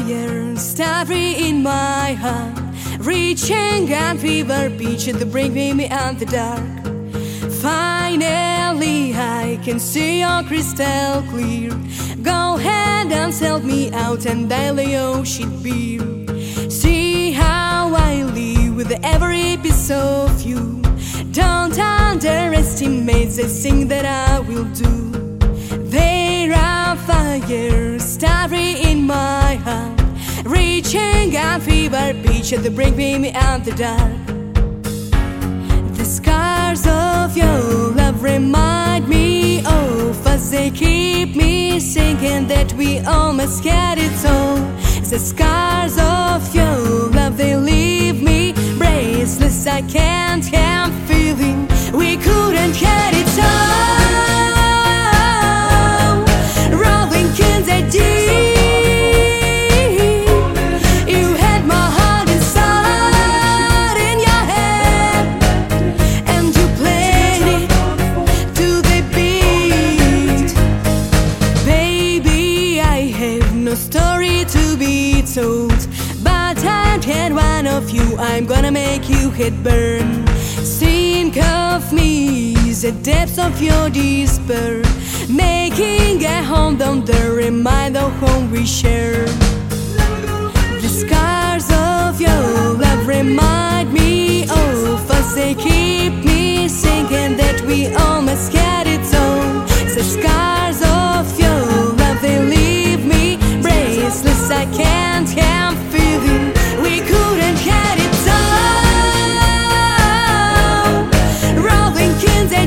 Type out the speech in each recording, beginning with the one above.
fire starry in my heart, reaching and fever pitch to bring me out the dark. Finally I can see you crystal clear. Go ahead and help me out and dial the ocean beer. See how I live with every piece of you. Don't underestimate the thing that I will do. There are fires starry in my heart, reaching a fever pitch to bring me out the dark. The scars of your love remind me of as they keep me thinking that we almost get it all. The scars of your love, they leave me breathless. I can't help feeling we couldn't get it all. Rolling in the deep, you had my heart inside in your head, and you played it to the beat. Baby, I have no story to be told, but I had one of you. I'm gonna make you head burn. Think of me, the depths of your despair, making a home down there, remind of home we share. The scars of your love remind me of as they keep me thinking that we almost get it all. The scars of your love, they leave me breathless. I can't help feeling we couldn't get it all. Rolling in the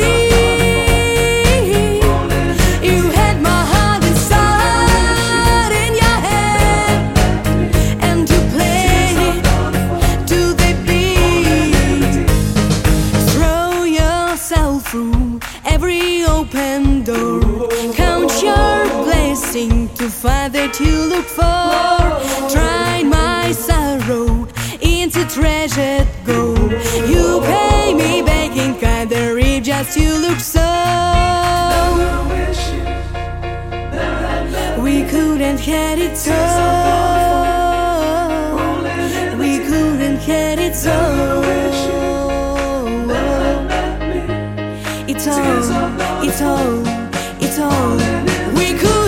deep, you had my heart inside in your head, and you played it to the beat. Throw yourself through every open door, count your blessing to find that you look for. Tried my sorrow into treasured gold. You pay me back in kind of if just you look so. We couldn't get it all. We couldn't get it all. It's all, it's all, it's all. We could